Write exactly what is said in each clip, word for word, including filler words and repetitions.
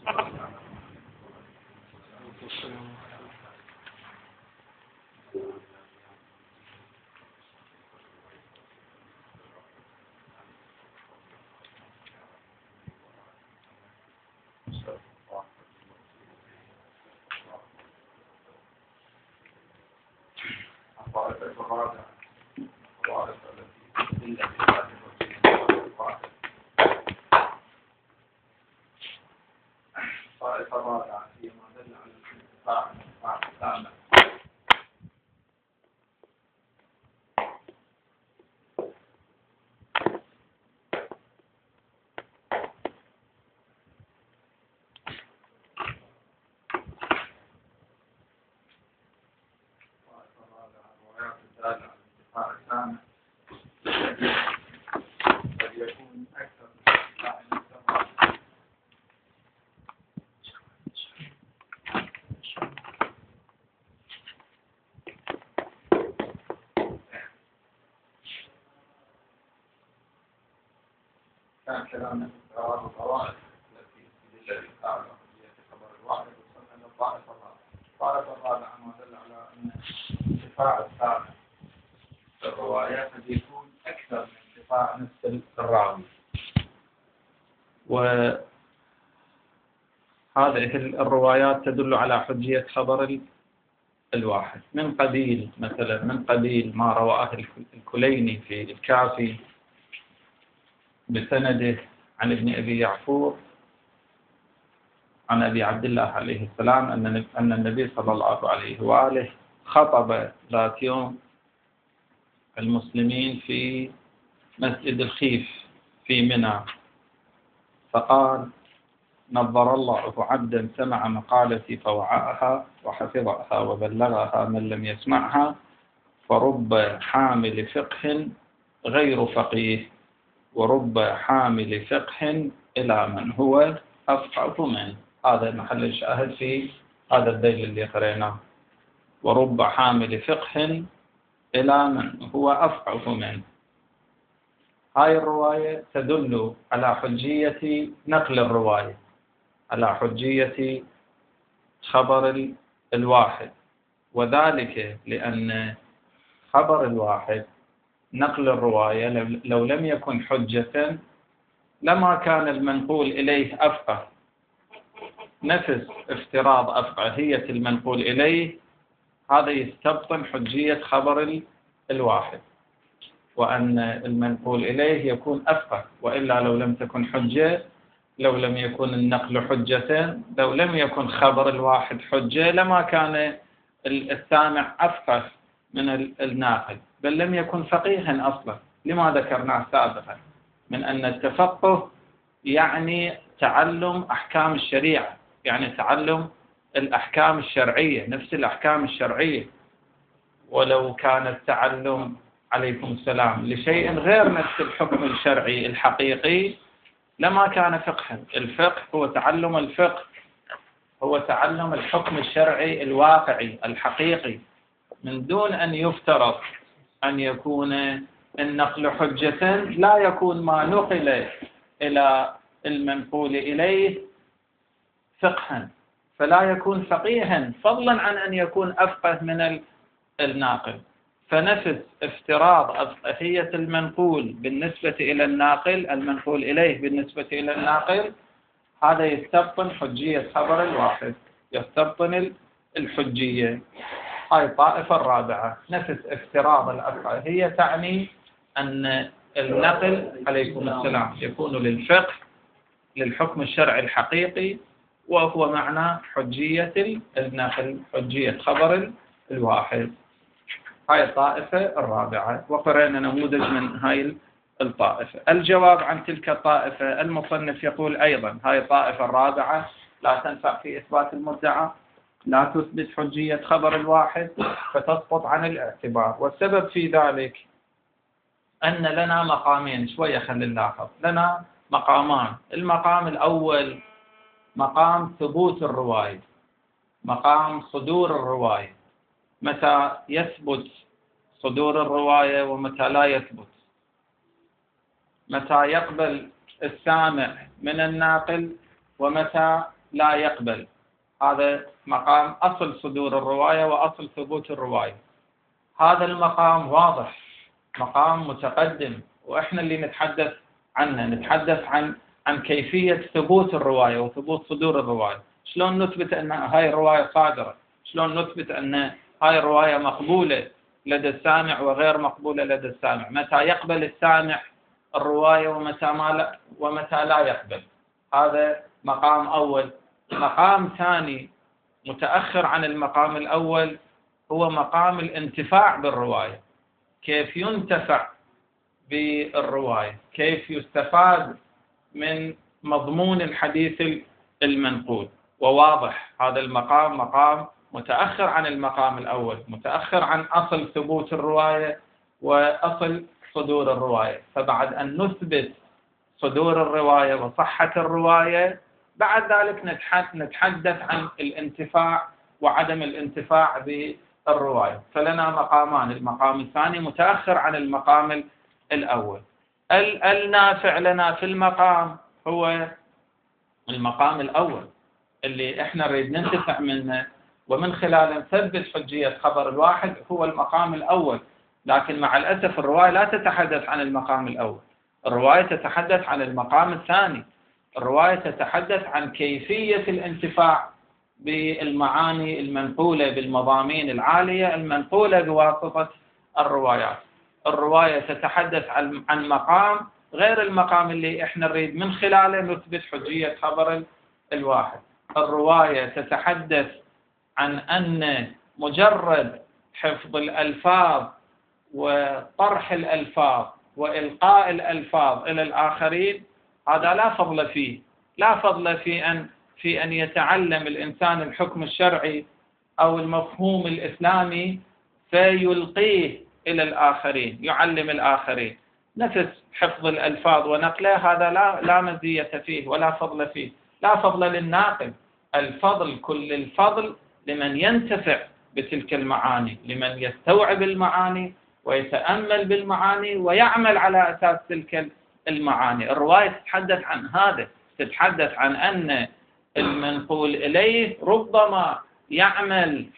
كان كلامنا في قرار القواعد التي تدل على حجية خبر الواحد وصلنا إلى الطائفة الرابعة. الطائفة الرابعة ما دل على أن ارتفاع الثاني في الروايات قد يكون أكثر من ارتفاع نفس الراوي، وهذه الروايات تدل على حجية خبر الواحد من قبيل مثلا من قبيل ما رواه الكليني في الكافي بسنده عن ابن أبي يعفور عن أبي عبد الله عليه السلام أن أن النبي صلى الله عليه وآله خطب ذات يوم المسلمين في مسجد الخيف في منى، فقال: نظر الله عبدا سمع مقالتي فوعاها وحفظها وبلغها من لم يسمعها، فرب حامل فقه غير فقيه ورب حامل فقه إلى من هو أفقه منه. هذا محل الشاهد في هذا الدليل اللي قرأناه، ورب حامل فقه إلى من هو أفقه منه. هاي الرواية تدل على حجية نقل الرواية، على حجية خبر الواحد، وذلك لأن خبر الواحد نقل الرواية لو لم يكن حجة لما كان المنقول إليه أفقه. نفس افتراض أفقهية المنقول إليه هذا يستبطن حجية خبر الواحد، وأن المنقول إليه يكون أفقه، وإلا لو لم تكن حجة، لو لم يكن النقل حجة، لو لم يكن خبر الواحد حجة لما كان السامع أفقه من الناقل، بل لم يكن فقيها أصلا، لما ذكرناه سابقا من أن التفقه يعني تعلم أحكام الشريعة، يعني تعلم الأحكام الشرعية، نفس الأحكام الشرعية. ولو كان التعلم عليكم السلام لشيء غير نفس الحكم الشرعي الحقيقي لما كان فقها. الفقه هو تعلم الفقه، هو تعلم الحكم الشرعي الواقعي الحقيقي، من دون أن يفترض أن يكون النقل حجة. لا يكون ما نقل إلى المنقول إليه فقها، فلا يكون فقيها فضلا عن أن يكون أفقه من الناقل. فنفس افتراض أفقهية المنقول بالنسبة إلى الناقل، المنقول إليه بالنسبة إلى الناقل، هذا يستبطن حجية خبر الواحد، يستبطن الحجية. هاي الطائفة الرابعة. نفس افتراض الأفقهية تعني أن النقل عليكم السلام يكون للفقه، للحكم الشرعي الحقيقي، وهو معنى حجية النقل، حجية خبر الواحد. هاي الطائفة الرابعة، وقرأنا نموذج من هاي الطائفة. الجواب عن تلك الطائفة، المصنف يقول أيضا هاي الطائفة الرابعة لا تنفع في إثبات المدعى، لا تثبت حجية خبر الواحد، فتسقط عن الاعتبار. والسبب في ذلك أن لنا مقامين، شوية خلينا نلاحظ، لنا مقامان. المقام الأول مقام ثبوت الرواية، مقام صدور الرواية، متى يثبت صدور الرواية ومتى لا يثبت، متى يقبل السامع من الناقل ومتى لا يقبل. هذا مقام أصل صدور الرواية وأصل ثبوت الرواية. هذا المقام واضح، مقام متقدم، وإحنا اللي نتحدث عنه، نتحدث عن عن كيفية ثبوت الرواية وثبوت صدور الرواية. شلون نثبت أن هاي الرواية صادرة؟ شلون نثبت أن هاي الرواية مقبولة لدى السامع وغير مقبولة لدى السامع؟ متى يقبل السامع الرواية ومتى ما لا ومتى لا يقبل؟ هذا مقام أول. مقام ثاني متأخر عن المقام الأول هو مقام الانتفاع بالرواية. كيف ينتفع بالرواية؟ كيف يستفاد من مضمون الحديث المنقول؟ وواضح هذا المقام مقام متأخر عن المقام الأول، متأخر عن أصل ثبوت الرواية وأصل صدور الرواية. فبعد أن نثبت صدور الرواية وصحة الرواية، بعد ذلك نتحدث عن الانتفاع وعدم الانتفاع بالرواية. فلنا مقامان، المقام الثاني متأخر عن المقام الأول. النافع لنا في المقام هو المقام الأول اللي احنا نريد ننتفع منه ومن خلاله نثبت حجية خبر الواحد، هو المقام الأول. لكن مع الأسف الرواية لا تتحدث عن المقام الأول، الرواية تتحدث عن المقام الثاني. الرواية تتحدث عن كيفية الانتفاع بالمعاني المنقولة، بالمضامين العالية المنقولة بواسطة الروايات. الرواية تتحدث عن عن مقام غير المقام اللي احنا نريد من خلاله نثبت حجية خبر الواحد. الرواية تتحدث عن أن مجرد حفظ الألفاظ وطرح الألفاظ وإلقاء الألفاظ إلى الآخرين هذا لا فضل فيه، لا فضل في أن في أن يتعلم الإنسان الحكم الشرعي أو المفهوم الإسلامي فيلقيه إلى الآخرين، يعلم الآخرين. نفس حفظ الألفاظ ونقله هذا لا لا مزية فيه ولا فضل فيه، لا فضل للناقل. الفضل كل الفضل لمن ينتفع بتلك المعاني، لمن يستوعب المعاني ويتأمل بالمعاني ويعمل على أساس تلك المعاني. الرواية تتحدث عن هذا، تتحدث عن أن المنقول إليه ربما يعمل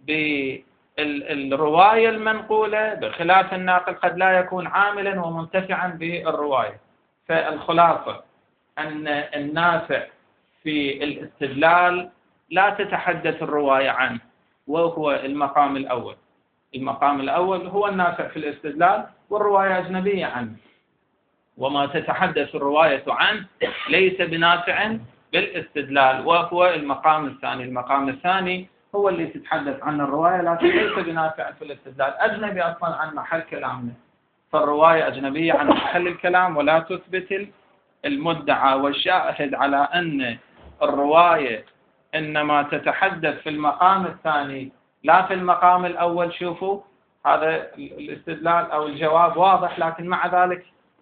بالرواية المنقولة بخلاف الناقل قد لا يكون عاملا ومنتفعا بالرواية. فالخلاصة أن النافع في الاستدلال لا تتحدث الرواية عنه، وهو المقام الأول. المقام الأول هو النافع في الاستدلال، والرواية أجنبية عنه، وما تتحدث الرواية عنه ليس بنافع بالاستدلال، وهو المقام الثاني. المقام الثاني هو اللي تتحدث عنه الرواية لكن ليس بنافع في الاستدلال، أجنبي أصلا عن محل كلامنا. فالرواية أجنبية عن محل الكلام ولا تثبت المدعى. والشاهد على أن الرواية إنما تتحدث في المقام الثاني لا في المقام الأول. شوفوا هذا الاستدلال أو الجواب واضح، لكن مع ذلك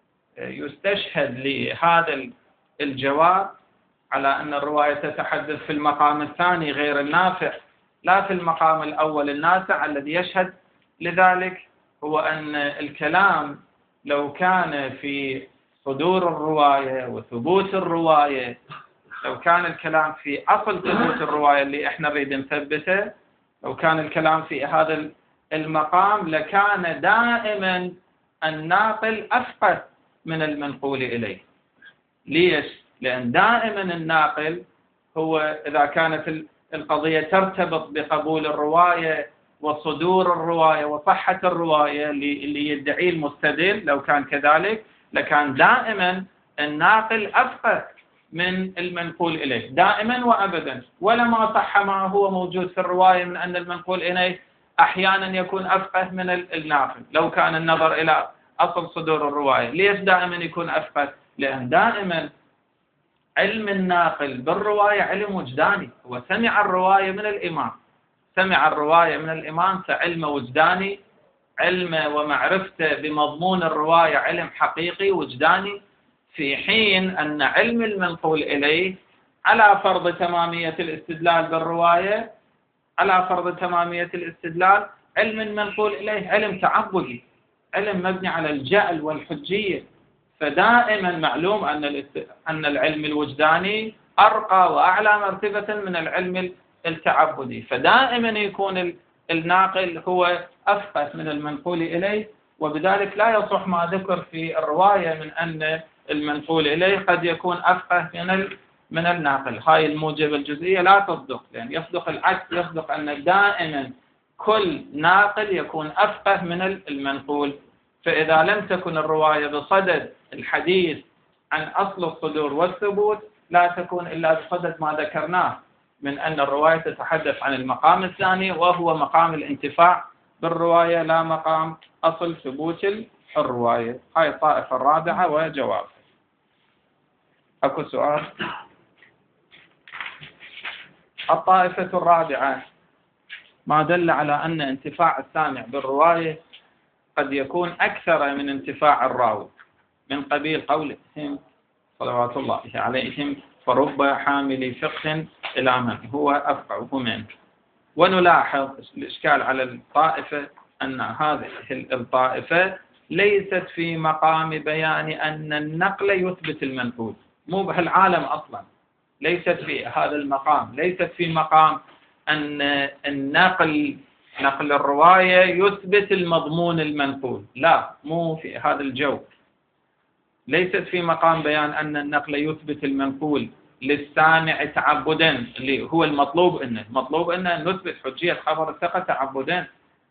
يستشهد لهذا الجواب على أن الرواية تتحدث في المقام الثاني غير النافع لا في المقام الأول النافع. الذي يشهد لذلك هو أن الكلام لو كان في صدور الرواية وثبوت الرواية، لو كان الكلام في أصل ثبوت الرواية اللي احنا نريد نثبته، لو كان الكلام في هذا المقام لكان دائما الناقل أفقه من المنقول إليه. ليش؟ لأن دائما الناقل هو إذا كانت القضية ترتبط بقبول الرواية وصدور الرواية وصحة الرواية اللي يدعي المستدل، لو كان كذلك لكان دائما الناقل أفقه من المنقول إليه دائما وأبدا. ولما صح ما هو موجود في الرواية من أن المنقول إليه أحيانا يكون أفقه من الناقل لو كان النظر إلى أصل صدور الرواية. ليش دائما يكون أفقه؟ لأن دائما علم الناقل بالرواية علم وجداني، هو سمع الرواية من الإمام، سمع الرواية من الإمام فعلم وجداني، علم ومعرفته بمضمون الرواية علم حقيقي وجداني، في حين أن علم المنقول إليه على فرض تمامية الاستدلال بالرواية، على فرض تمامية الاستدلال علم المنقول إليه علم تعبدي، علم مبني على الجهل والحجية. فدائما معلوم أن أن العلم الوجداني أرقى وأعلى مرتبة من العلم التعبدي، فدائما يكون الناقل هو أفقه من المنقول إليه، وبذلك لا يصح ما ذكر في الرواية من أن المنقول إليه قد يكون أفقه من من الناقل. هاي الموجبة الجزئية لا تصدق، لأن يصدق العكس، يصدق أن دائما كل ناقل يكون أفقه من المنقول. فإذا لم تكن الرواية بصدد الحديث عن أصل الصدور والثبوت لا تكون إلا بصدد ما ذكرناه من أن الرواية تتحدث عن المقام الثاني، وهو مقام الانتفاع بالرواية لا مقام أصل ثبوت الرواية. هاي الطائفة الرابعة وجواب. أكو سؤال؟ الطائفة الرابعة ما دل على أن انتفاع السامع بالرواية قد يكون أكثر من انتفاع الراوي، من قبيل قولهم صلوات الله عليهم: فرب حامل فقه إلى من هو أفقه منه. ونلاحظ الإشكال على الطائفة أن هذه الطائفة ليست في مقام بيان أن النقل يثبت المنقول، مو بهالعالم أصلا، ليست في هذا المقام، ليست في مقام أن النقل نقل الرواية يثبت المضمون المنقول، لا، مو في هذا الجو. ليست في مقام بيان أن النقل يثبت المنقول للسامع تعبدا، اللي هو المطلوب إنه المطلوب إنه نثبت حجية خبر الثقة تعبدا،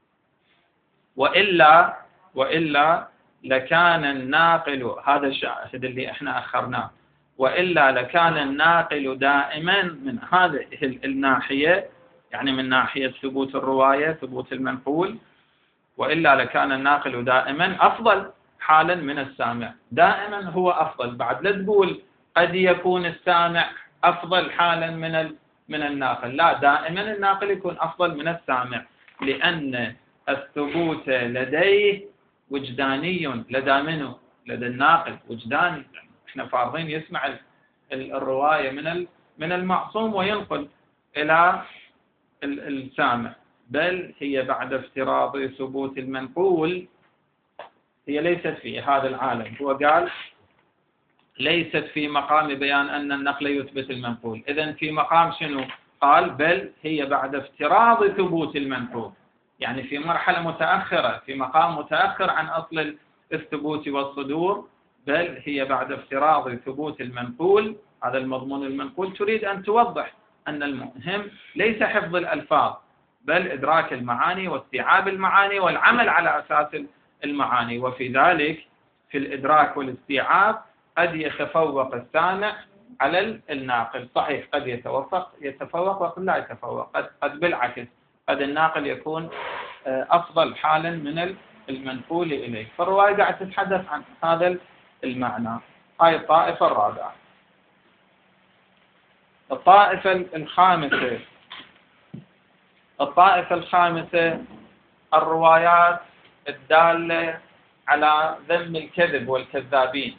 وإلا وإلا لكان الناقل، هذا الشاهد اللي احنا أخرناه، وإلا لكان الناقل دائما من هذه الناحية، يعني من ناحية ثبوت الرواية ثبوت المنقول، وإلا لكان الناقل دائما أفضل حالا من السامع، دائما هو أفضل. بعد لا تقول قد يكون السامع أفضل حالا من من الناقل، لا، دائما الناقل يكون أفضل من السامع، لأن الثبوت لديه وجداني، لدى منه؟ لدى الناقل وجداني. احنا فارضين يسمع الرواية من من المعصوم وينقل إلى السامع، بل هي بعد افتراض ثبوت المنقول هي ليست في هذا العالم. هو قال ليست في مقام بيان أن النقل يثبت المنقول، إذن في مقام شنو؟ قال بل هي بعد افتراض ثبوت المنقول، يعني في مرحلة متأخرة، في مقام متأخر عن أصل الثبوت والصدور، بل هي بعد افتراض ثبوت المنقول، هذا المضمون المنقول. تريد أن توضح أن المهم ليس حفظ الألفاظ، بل إدراك المعاني واستيعاب المعاني والعمل على أساس المعاني، وفي ذلك في الإدراك والاستيعاب قد يتفوق السامع على الناقل. صحيح قد يتوفق يتفوق وقد لا يتفوق، قد, قد بالعكس قد الناقل يكون أفضل حالا من المنقول إليه. فالرواية قاعد تتحدث عن هذا المعنى. هاي الطائفة الرابعة. الطائفة الخامسة الطائفة الخامسة الروايات الدالة على ذم الكذب والكذابين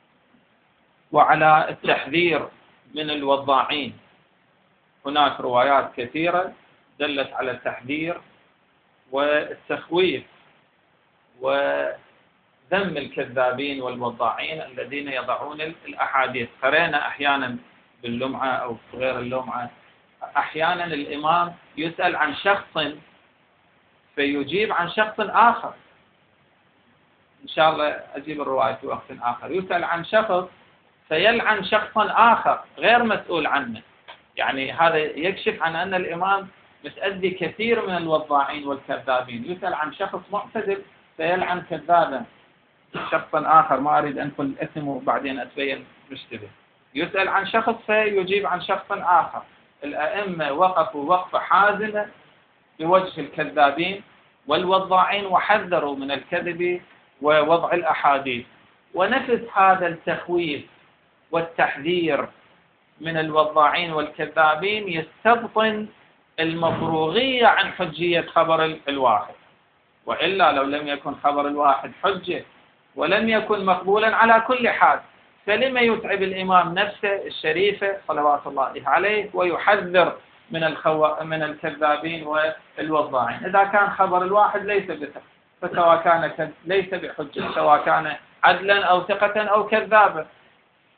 وعلى التحذير من الوضاعين. هناك روايات كثيرة دلت على التحذير والتخويف وذم الكذابين والوضاعين الذين يضعون الأحاديث. قرأنا أحيانا باللمعة أو غير اللمعة، أحيانا الإمام يسأل عن شخص فيجيب عن شخص آخر، إن شاء الله أجيب الرواية في وقت آخر، يسأل عن شخص فيلعن شخصا آخر غير مسؤول عنه. يعني هذا يكشف عن أن الإمام متأذي كثير من الوضاعين والكذابين. يسأل عن شخص معتدل فيلعن كذابا شخصا آخر، ما أريد أن أقول الاسم وبعدين أتبين مشتبه. يسأل عن شخص فيجيب عن شخص آخر. الأئمة وقفوا وقفة حازمة بوجه الكذابين والوضاعين وحذروا من الكذب ووضع الأحاديث. ونفس هذا التخويف والتحذير من الوضاعين والكذابين يستبطن المفروغية عن حجية خبر الواحد، وإلا لو لم يكن خبر الواحد حجة ولم يكن مقبولا على كل حال، فلما يتعب الإمام نفسه الشريفة صلوات الله عليه ويحذر من الخو... من الكذابين والوضاعين؟ إذا كان خبر الواحد ليس بثقة، فسواء كان ك... ليس بحجة، سواء كان عدلا أو ثقة أو كذابا.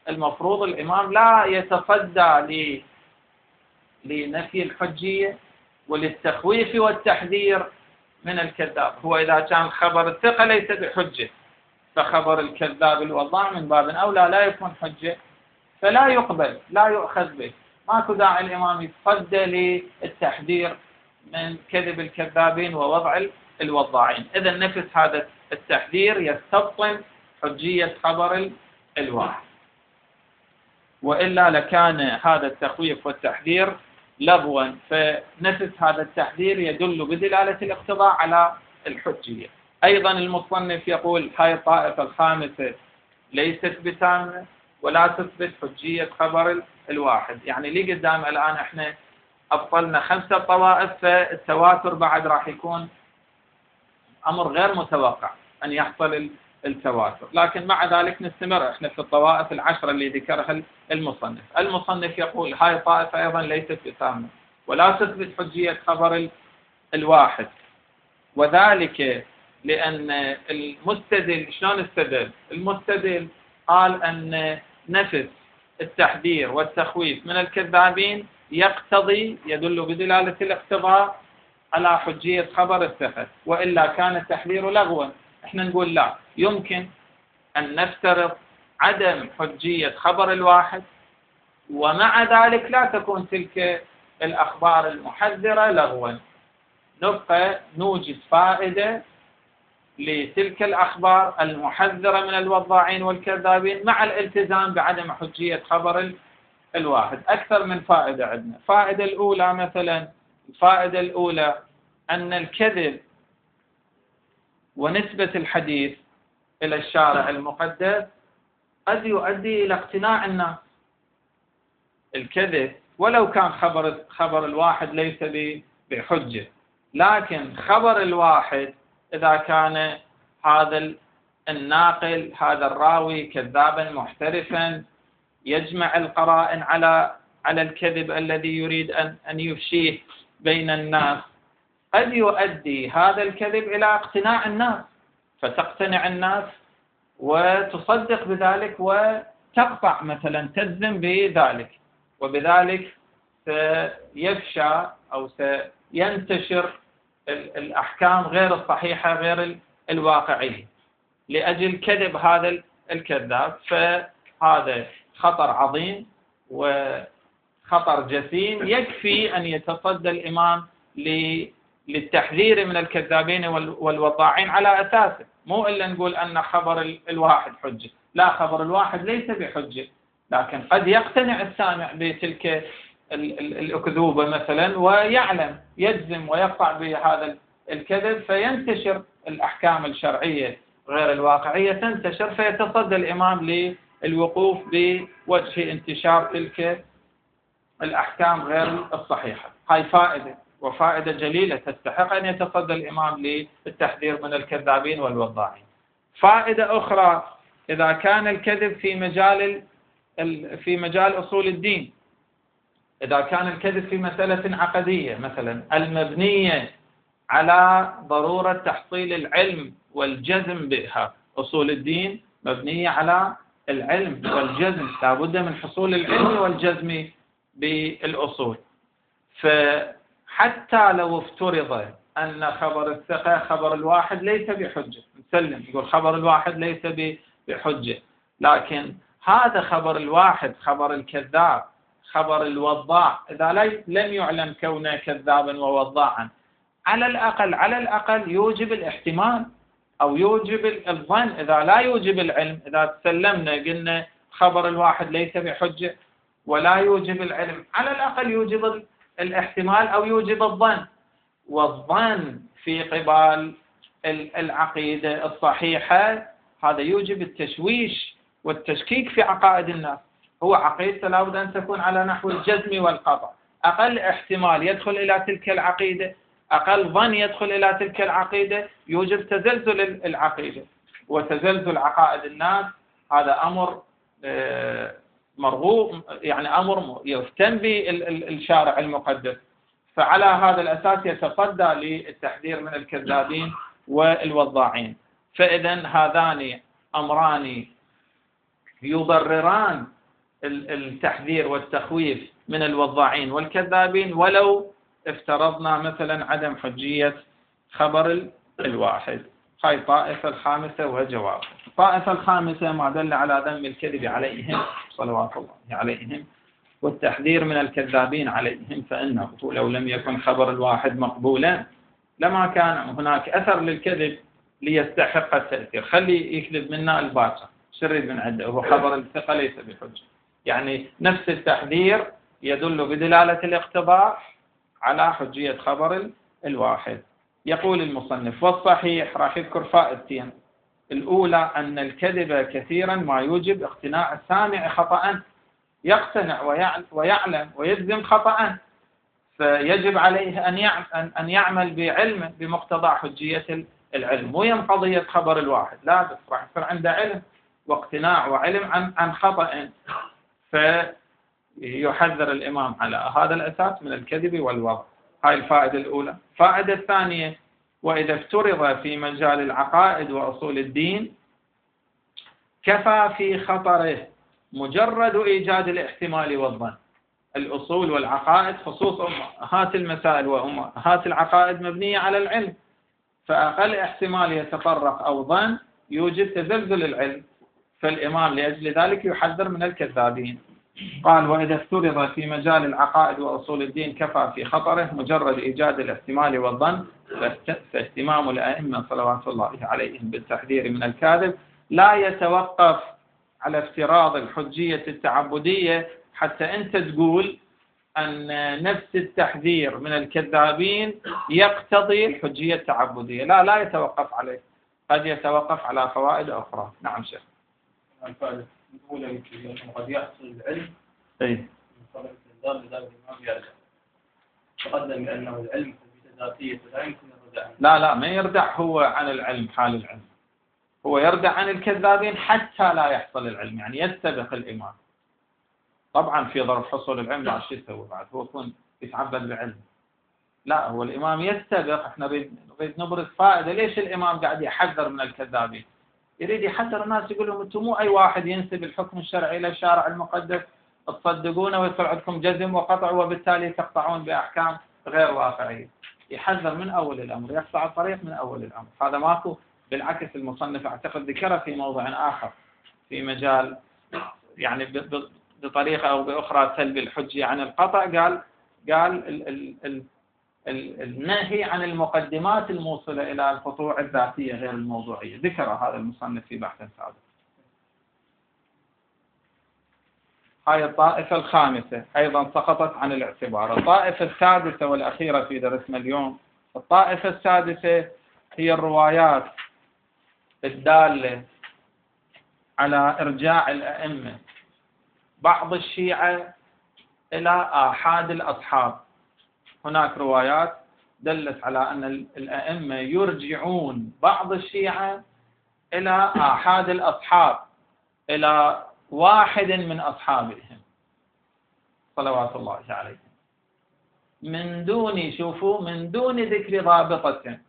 المفروض الإمام لا يتصدى لنفي الحجية وللتخويف والتحذير من الكذاب. هو إذا كان خبر الثقة ليس بحجة، فخبر الكذاب الوضاع من باب أولى لا يكون حجة، فلا يقبل، لا يؤخذ به. ماكو داعي الإمام يتصدى للتحذير من كذب الكذابين ووضع الوضاعين. إذا نفس هذا التحذير يستبطن حجية خبر الواحد، وإلا لكان هذا التخويف والتحذير لغوا، فنفس هذا التحذير يدل بدلالة الاقتضاء على الحجية. أيضا المصنف يقول هاي الطائفة الخامسة ليست بتامة ولا تثبت حجية خبر الواحد. يعني لي قدام الآن احنا أبطلنا خمسة طوائف، فالتواتر بعد راح يكون أمر غير متوقع أن يحصل التواتر، لكن مع ذلك نستمر احنا في الطوائف العشرة اللي ذكرها المصنف. المصنف يقول هاي الطائفة أيضا ليست بتامة ولا تثبت حجية خبر الواحد، وذلك لأن المستدل شلون استدل؟ المستدل قال أن نفس التحذير والتخويف من الكذابين يقتضي، يدل بدلالة الاقتضاء على حجية خبر الثقة، وإلا كان التحذير لغوا. احنا نقول لا، يمكن أن نفترض عدم حجية خبر الواحد ومع ذلك لا تكون تلك الأخبار المحذرة لغوا، نبقى نوجد فائدة لتلك الأخبار المحذرة من الوضاعين والكذابين مع الالتزام بعدم حجية خبر الواحد. أكثر من فائدة عندنا. الفائدة الأولى مثلا، الفائدة الأولى أن الكذب ونسبة الحديث إلى الشارع المقدس قد يؤدي إلى اقتناع الناس. الكذب ولو كان خبر خبر الواحد ليس بحجة، لكن خبر الواحد إذا كان هذا الناقل هذا الراوي كذابا محترفا يجمع القرائن على على الكذب الذي يريد أن أن يفشيه بين الناس، قد يؤدي هذا الكذب إلى اقتناع الناس، فتقتنع الناس وتصدق بذلك وتقطع مثلا تجزم بذلك، وبذلك سيفشى أو سينتشر الأحكام غير الصحيحة غير الواقعية لأجل كذب هذا الكذاب. فهذا خطر عظيم وخطر جسيم، يكفي أن يتصدى الإمام للتحذير من الكذابين والوضاعين على أساسه، مو إلا نقول أن خبر الواحد حجة. لا، خبر الواحد ليس بحجة، لكن قد يقتنع السامع بتلك الأكذوبة مثلا ويعلم يجزم ويقطع بهذا الكذب، فينتشر الأحكام الشرعية غير الواقعية تنتشر، فيتصدى الإمام للوقوف بوجه انتشار تلك الأحكام غير الصحيحة. هاي فائدة، وفائدة جليلة تستحق أن يتصدى الإمام للتحذير من الكذابين والوضاعين. فائدة أخرى، إذا كان الكذب في مجال في مجال أصول الدين، إذا كان الكذب في مسألة عقدية مثلا المبنية على ضرورة تحصيل العلم والجزم بها، أصول الدين مبنية على العلم والجزم، لا بد من حصول العلم والجزم بالأصول. فحتى لو افترض أن خبر الثقة خبر الواحد ليس بحجة، نسلم نقول خبر الواحد ليس بحجة، لكن هذا خبر الواحد خبر الكذاب خبر الوضاع إذا لم يعلم كونه كذابا ووضاعا، على الأقل على الأقل يوجب الاحتمال أو يوجب الظن. إذا لا يوجب العلم، إذا تسلمنا قلنا خبر الواحد ليس بحجة ولا يوجب العلم، على الأقل يوجب الاحتمال أو يوجب الظن، والظن في قبال العقيدة الصحيحة هذا يوجب التشويش والتشكيك في عقائد الناس. هو عقيدته لابد أن تكون على نحو الجزم والقطع، أقل احتمال يدخل إلى تلك العقيدة، أقل ظن يدخل إلى تلك العقيدة، يوجب تزلزل العقيدة وتزلزل عقائد الناس. هذا أمر مرغوب، يعني أمر يفتن به الشارع المقدس، فعلى هذا الأساس يتصدى للتحذير من الكذابين والوضاعين. فإذا هذان أمران يبرران التحذير والتخويف من الوضاعين والكذابين، ولو افترضنا مثلا عدم حجية خبر الواحد. هاي الطائفة الخامسة وجواب. الطائفة الخامسة ما دل على ذم الكذب عليهم صلوات الله عليهم والتحذير من الكذابين عليهم، فإنه لو لم يكن خبر الواحد مقبولا لما كان هناك أثر للكذب ليستحق التأثير. خلي يكذب منا الباقر، شرد من عنده، هو خبر الثقة ليس بحجة. يعني نفس التحذير يدل بدلالة الاقتضاء على حجية خبر الواحد. يقول المصنف: والصحيح، راح يذكر فائدتين. الأولى أن الكذب كثيرا ما يوجب اقتناع السامع خطأ، يقتنع ويعلم ويجزم خطأ، فيجب عليه أن يعمل بعلم بمقتضى حجية العلم. مو يم قضية خبر الواحد، لا، بس راح يصير عنده علم واقتناع وعلم عن عن خطأ، فيحذر الإمام على هذا الأساس من الكذب والوضع. هاي الفائدة الأولى. الفائدة الثانية: وإذا افترض في مجال العقائد وأصول الدين كفى في خطره مجرد إيجاد الاحتمال والظن. الأصول والعقائد خصوصا هات المسائل وهات العقائد مبنية على العلم، فأقل احتمال يتطرق أو ظن يوجد تزلزل العلم، فالإمام لأجل ذلك يحذر من الكذابين. قال: وإذا افترض في مجال العقائد وأصول الدين كفى في خطره مجرد إيجاد الاحتمال والظن، فاهتمام الأئمة صلوات الله عليهم بالتحذير من الكاذب لا يتوقف على افتراض الحجية التعبدية حتى أنت تقول أن نفس التحذير من الكذابين يقتضي الحجية التعبدية. لا لا يتوقف عليه، قد يتوقف على فوائد أخرى. نعم شيخ. الفائدة الأولى قد يحصل العلم أي من قبل الإنذار، لذلك الإمام يرجع. تقدم بأنه العلم ذاتية لا يمكن الردع عنه. لا لا ما يردع هو عن العلم حال العلم، هو يردع عن الكذابين حتى لا يحصل العلم، يعني يستبق الإمام. طبعا في ظرف حصول العلم لا شيء يسوي بعد، هو يكون يتعبد بعلم. لا، هو الإمام يستبق. احنا نريد نبرز فائدة. ليش الإمام قاعد يحذر من الكذابين؟ يريد يحذر الناس، يقول لهم انتم مو أي واحد ينسب الحكم الشرعي إلى الشارع المقدس تصدقونه ويصير عندكم جزم وقطع وبالتالي تقطعون بأحكام غير واقعية. يحذر من أول الأمر، يقطع الطريق من أول الأمر. هذا ماكو. بالعكس المصنف أعتقد ذكره في موضع آخر في مجال يعني بطريقة أو بأخرى سلب الحجة عن القطع. قال قال ال ال ال ال النهي عن المقدمات الموصلة إلى القطوع الذاتية غير الموضوعية. ذكر هذا المصنف في بحث سابق. هاي الطائفة الخامسة أيضا سقطت عن الاعتبار. الطائفة السادسة والأخيرة في درسنا اليوم، الطائفة السادسة هي الروايات الدالة على إرجاع الأئمة بعض الشيعة إلى آحاد الأصحاب. هناك روايات دلت على أن الأئمة يرجعون بعض الشيعة إلى آحاد الأصحاب، إلى واحد من أصحابهم صلوات الله عليهم، من دون شوفوا من دون ذكر ضابطة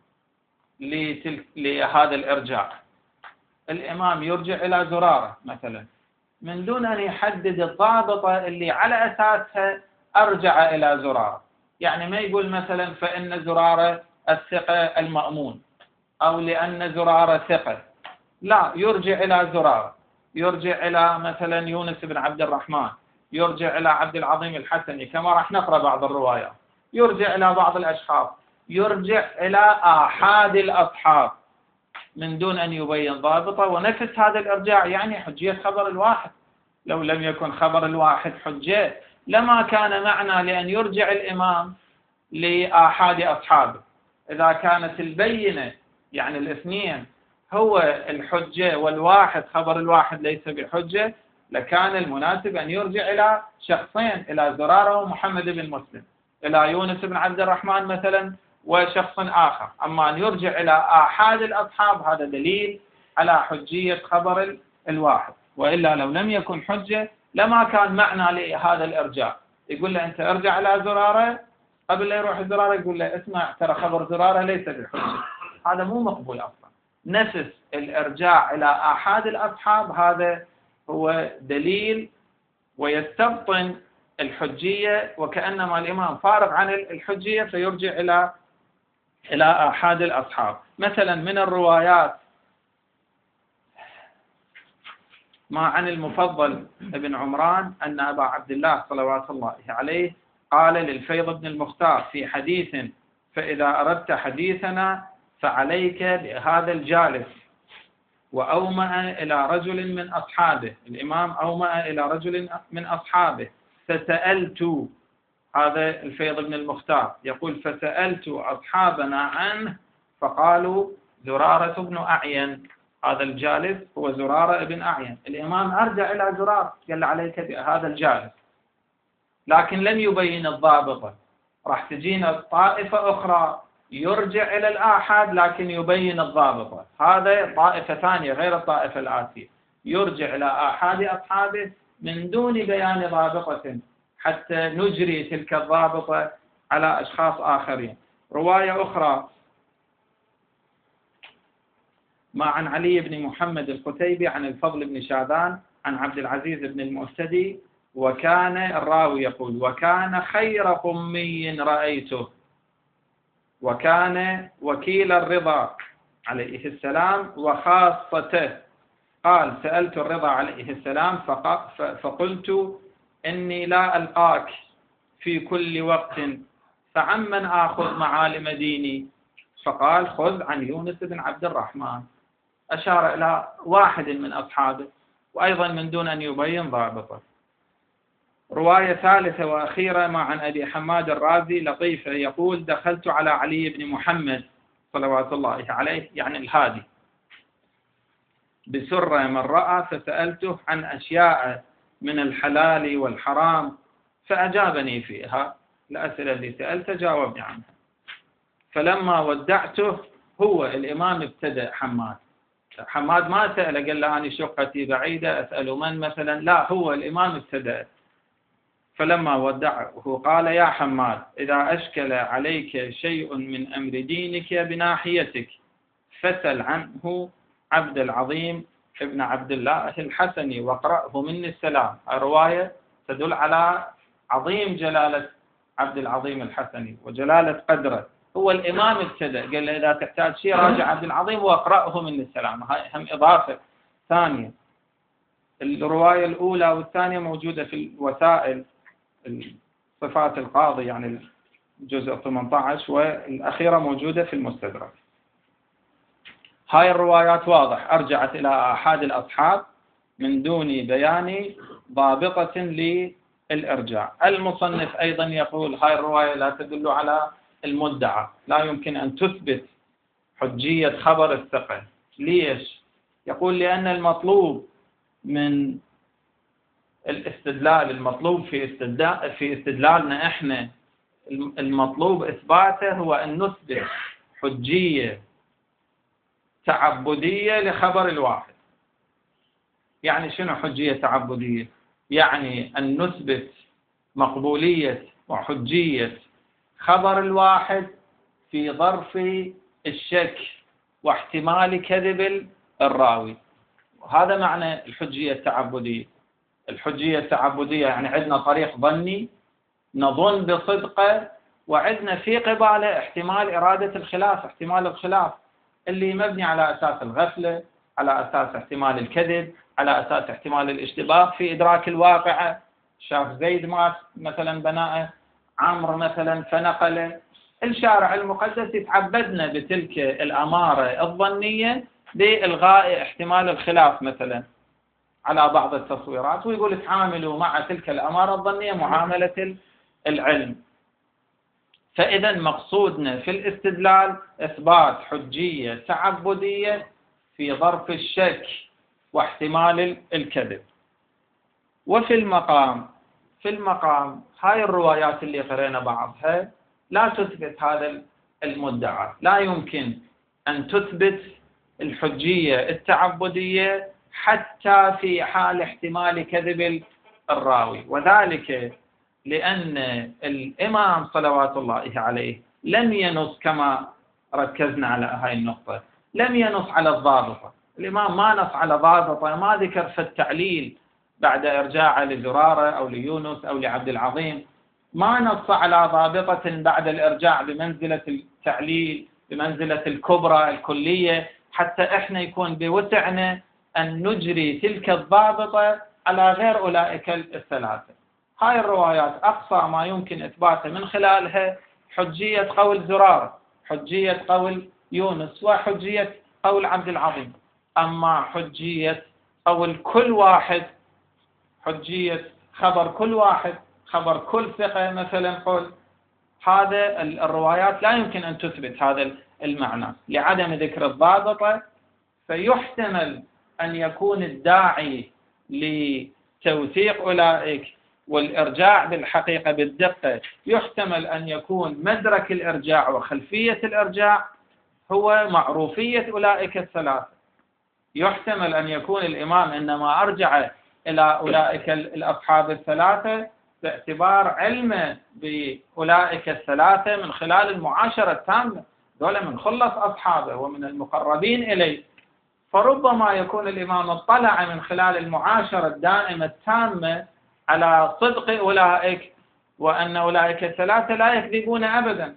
لهذا الإرجاع. الإمام يرجع إلى زرارة مثلا من دون أن يحدد الضابطة اللي على أساسها أرجع إلى زرارة. يعني ما يقول مثلا فإن زرارة الثقة المأمون أو لأن زرارة ثقة، لا، يرجع إلى زرارة، يرجع إلى مثلا يونس بن عبد الرحمن، يرجع إلى عبد العظيم الحسني كما راح نقرأ بعض الروايات، يرجع إلى بعض الأشخاص، يرجع إلى آحاد الأصحاب من دون أن يبين ضابطة. ونفس هذا الإرجاع يعني حجية خبر الواحد. لو لم يكن خبر الواحد حجة لما كان معنى لأن يرجع الإمام لآحاد أصحابه. إذا كانت البينة يعني الاثنين هو الحجة والواحد خبر الواحد ليس بحجة، لكان المناسب أن يرجع إلى شخصين، إلى زرارة ومحمد بن مسلم، إلى يونس بن عبد الرحمن مثلا وشخص آخر. أما أن يرجع إلى آحاد الأصحاب هذا دليل على حجية خبر الواحد، وإلا لو لم يكن حجة لما كان معنى لهذا الإرجاع. يقول له أنت ارجع إلى زرارة، قبل لا يروح زرارة يقول له اسمع ترى خبر زرارة ليس بحجة. هذا مو مقبول أصلا. نفس الإرجاع إلى آحاد الأصحاب هذا هو دليل ويستبطن الحجية وكأنما الإمام فارغ عن الحجية، فيرجع إلى إلى آحاد الأصحاب. مثلا من الروايات ما عن المفضل ابن عمران أن أبا عبد الله صلوات الله عليه قال للفيض بن المختار في حديث: فإذا أردت حديثنا فعليك بهذا الجالس. وأومأ إلى رجل من أصحابه، الإمام أومأ إلى رجل من أصحابه فسألت، هذا الفيض بن المختار يقول: فسألت أصحابنا عنه فقالوا زرارة بن أعين، هذا الجالس هو زرارة بن أعين. الإمام أرجع إلى زرار قال عليك بهذا الجالس، لكن لم يبين الضابطة. راح تجينا طائفة أخرى يرجع إلى الآحاد لكن يبين الضابطة، هذا طائفة ثانية غير الطائفة الآتية، يرجع إلى آحاد أصحابه من دون بيان ضابطة حتى نجري تلك الضابطة على أشخاص آخرين. رواية أخرى ما عن علي بن محمد القتيبي عن الفضل بن شاذان عن عبد العزيز بن المؤتدي، وكان الراوي يقول: وكان خير قمي رأيته، وكان وكيل الرضا عليه السلام وخاصته. قال: سألت الرضا عليه السلام فقلت: إني لا ألقاك في كل وقت، فعمن آخذ معالم ديني؟ فقال: خذ عن يونس بن عبد الرحمن. أشار إلى واحد من أصحابه، وأيضا من دون أن يبين ضابطه. رواية ثالثة وأخيرة ما عن أبي حماد الرازي لطيفة، يقول: دخلت على علي بن محمد صلوات الله عليه، يعني الهادي، بسرة من رأى، فسألته عن أشياء من الحلال والحرام فأجابني فيها، الأسئلة اللي سألت جاوبني عنها. فلما ودعته، هو الإمام ابتدأ حماد، حماد ما سأل قال له أنا شقتي بعيدة أسأل من مثلا، لا، هو الإمام ابتدأ. فلما ودعه قال: يا حماد، إذا أشكل عليك شيء من أمر دينك بناحيتك فسل عنه عبد العظيم ابن عبد الله الحسني واقرأه مني السلام. الرواية تدل على عظيم جلالة عبد العظيم الحسني وجلالة قدره. هو الإمام ابتدأ قال له إذا تحتاج شيء راجع عبد العظيم واقرأه مني السلام. هاي هم إضافة ثانية. الرواية الأولى والثانية موجودة في الوسائل صفات القاضي، يعني الجزء ثمانية عشر، والأخيرة موجودة في المستدرك. هاي الروايات واضح أرجعت إلى آحاد الأصحاب من دون بيان ضابطة للإرجاع. المصنف أيضا يقول هاي الرواية لا تدل على المدعى، لا يمكن أن تثبت حجية خبر الثقة. ليش؟ يقول لأن المطلوب من الاستدلال، المطلوب في استدلال في استدلالنا احنا، المطلوب إثباته هو أن نثبت حجية تعبدية لخبر الواحد. يعني شنو حجية تعبدية؟ يعني أن نثبت مقبولية وحجية خبر الواحد في ظرف الشك واحتمال كذب الراوي. وهذا معنى الحجية التعبدية. الحجية التعبدية يعني عندنا طريق ظني نظن بصدقه، وعندنا في قباله احتمال إرادة الخلاف، احتمال الخلاف اللي مبني على أساس الغفلة، على أساس احتمال الكذب، على أساس احتمال الاشتباه في إدراك الواقعة. شاف زيد مات مثلا بناءه، عمرو مثلا فنقله. الشارع المقدس يتعبدنا بتلك الأمارة الظنية بإلغاء احتمال الخلاف مثلا على بعض التصويرات، ويقول تعاملوا مع تلك الأمارة الظنية معاملة العلم. فإذا مقصودنا في الاستدلال إثبات حجية تعبدية في ظرف الشك واحتمال الكذب. وفي المقام في المقام هاي الروايات اللي قرأنا بعضها لا تثبت هذا المدعى، لا يمكن أن تثبت الحجية التعبدية حتى في حال احتمال كذب الراوي، وذلك لأن الإمام صلوات الله عليه لم ينص، كما ركزنا على هاي النقطة، لم ينص على الضابطة. الإمام ما نص على ضابطة، ما ذكر في التعليل بعد إرجاعه لزرارة أو ليونس أو لعبد العظيم، ما نص على ضابطة بعد الإرجاع بمنزلة التعليل، بمنزلة الكبرى الكلية، حتى إحنا يكون بوسعنا أن نجري تلك الضابطة على غير أولئك الثلاثة. هاي الروايات أقصى ما يمكن إثباته من خلالها حجية قول زرارة، حجية قول يونس، وحجية قول عبد العظيم. أما حجية قول كل واحد، حجية خبر كل واحد، خبر كل ثقة مثلا، قول هذا الروايات لا يمكن أن تثبت هذا المعنى لعدم ذكر الضابطة. فيحتمل أن يكون الداعي لتوثيق أولئك والإرجاع بالحقيقة بالدقة، يحتمل أن يكون مدرك الإرجاع وخلفية الإرجاع هو معروفية أولئك الثلاثة. يحتمل أن يكون الإمام إنما أرجع إلى أولئك الأصحاب الثلاثة باعتبار علمه بأولئك الثلاثة من خلال المعاشرة التامة، دولة من خلص أصحابه ومن المقربين إليه. فربما يكون الإمام اطلع من خلال المعاشرة الدائمة التامة على صدق أولئك، وأن أولئك الثلاثة لا يكذبون أبدا،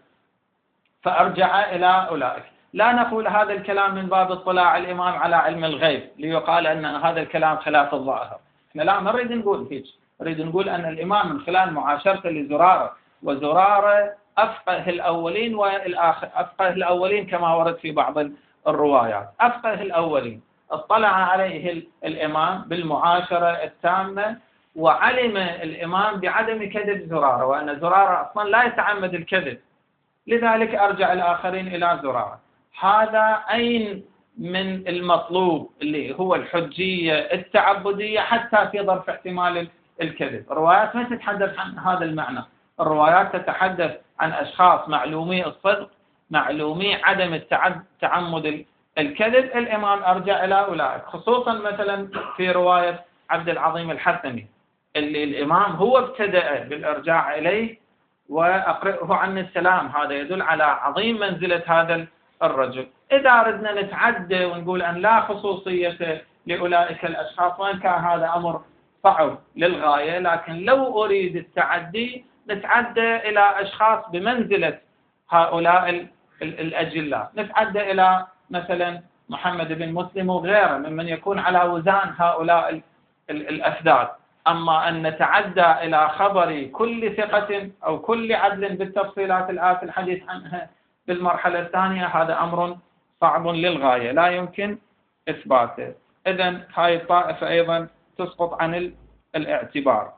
فأرجع إلى أولئك. لا نقول هذا الكلام من باب اطلاع الإمام على علم الغيب ليقال أن هذا الكلام خلاف الظاهر. احنا لا نريد نقول هيك، نريد نقول أن الإمام من خلال معاشرته لزرارة، وزرارة أفقه الأولين والآخر، أفقه الأولين كما ورد في بعض الروايات، أفقه الأولين، اطلع عليه الإمام بالمعاشرة التامة، وعلم الإمام بعدم كذب زرارة، وأن زرارة أصلا لا يتعمد الكذب، لذلك أرجع الآخرين إلى زرارة. هذا أين من المطلوب اللي هو الحجية التعبدية حتى في ظرف احتمال الكذب. الروايات ما تتحدث عن هذا المعنى، الروايات تتحدث عن أشخاص معلومي الصدق، معلومي عدم التعمد الكذب. الإمام أرجع إلى أولئك، خصوصا مثلا في رواية عبد العظيم الحسني اللي الإمام هو ابتدأ بالإرجاع إليه وأقرئه عن السلام. هذا يدل على عظيم منزلة هذا الرجل. إذا ردنا نتعدى ونقول أن لا خصوصية لأولئك الأشخاص، وإن كان هذا أمر صعب للغاية، لكن لو أريد التعدي نتعدى إلى أشخاص بمنزلة هؤلاء الأجلاء، نتعدى إلى مثلا محمد بن مسلم وغيره ممن يكون على وزان هؤلاء الأفذاذ. أما أن نتعدى إلى خبر كل ثقة أو كل عدل بالتفصيلات الآتي الحديث عنها بالمرحلة الثانية، هذا أمر صعب للغاية لا يمكن إثباته. إذن هاي الطائفة أيضا تسقط عن الاعتبار.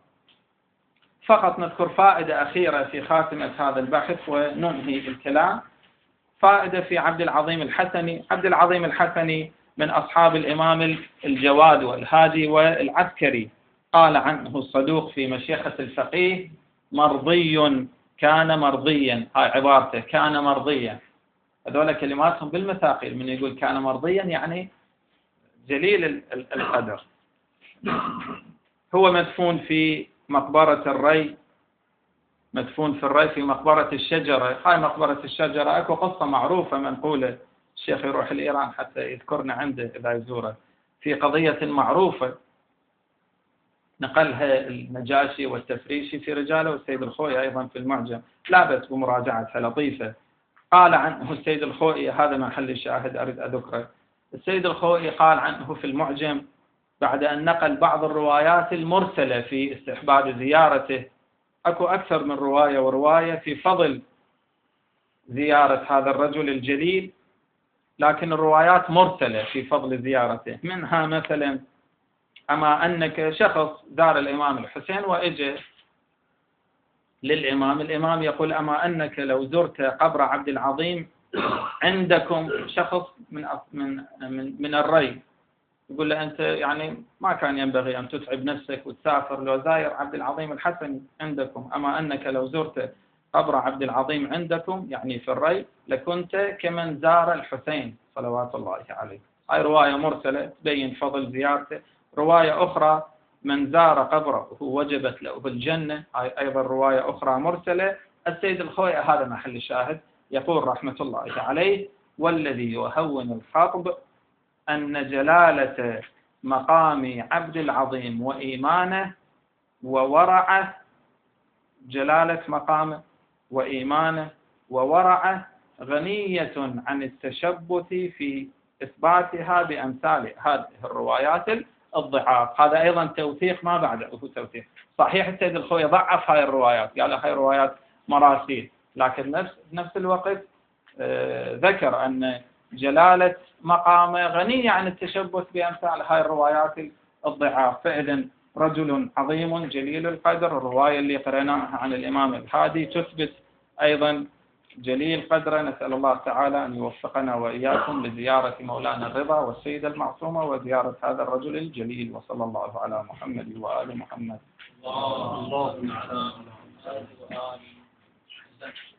فقط نذكر فائدة أخيرة في خاتمة هذا البحث وننهي الكلام. فائدة في عبد العظيم الحسني. عبد العظيم الحسني من أصحاب الإمام الجواد والهادي والعسكري، قال عنه الصدوق في مشيخة الفقيه مرضي، كان مرضيا. هاي عبارته، كان مرضيا. هذول كلماتهم بالمثاقيل، من يقول كان مرضيا يعني جليل القدر. هو مدفون في مقبرة الري، مدفون في الري في مقبرة الشجرة. هاي مقبرة الشجرة اكو قصة معروفة منقولة، الشيخ يروح لإيران حتى يذكرنا عنده إذا يزوره، في قضية معروفة نقلها النجاشي والتفريشي في رجاله، والسيد الخوئي أيضا في المعجم، لا بأس بمراجعتها لطيفة. قال عنه السيد الخوئي، هذا محل الشاهد أريد أذكره، السيد الخوئي قال عنه في المعجم بعد أن نقل بعض الروايات المرسلة في استحباب زيارته، أكو أكثر من رواية ورواية في فضل زيارة هذا الرجل الجليل، لكن الروايات مرسلة في فضل زيارته. منها مثلا أما أنك شخص زار الإمام الحسين وإجى للإمام، الإمام يقول أما أنك لو زرت قبر عبد العظيم عندكم، شخص من من من, من الري، يقول له أنت يعني ما كان ينبغي أن تتعب نفسك وتسافر لو زاير عبد العظيم الحسني عندكم، أما أنك لو زرت قبر عبد العظيم عندكم يعني في الري لكنت كمن زار الحسين صلوات الله عليه. هاي رواية مرسلة تبين فضل زيارته. رواية أخرى من زار قبره وجبت له بالجنة، هاي أيضا رواية أخرى مرسلة. السيد الخوئي هذا محل الشاهد يقول رحمة الله عليه: والذي يهون الخطب أن جلالة مقام عبد العظيم وإيمانه وورعه، جلالة مقامه وإيمانه وورعه غنية عن التشبث في إثباتها بأمثال هذه الروايات الضعاف. هذا أيضا توثيق ما بعده توثيق. صحيح السيد الخوي ضعف هاي الروايات، قال هاي روايات مراسيل، لكن نفس نفس الوقت آه ذكر أن جلالة مقامه غنية عن التشبث بأمثال هاي الروايات الضعاف. فإذن رجل عظيم جليل القدر. الرواية اللي قرأناها عن الإمام الهادي تثبت أيضا جليل قدره. نسأل الله تعالى أن يوفقنا وإياكم لزيارة مولانا الرضا والسيدة المعصومة وزيارة هذا الرجل الجليل. وصلى الله على محمد وآل محمد. الله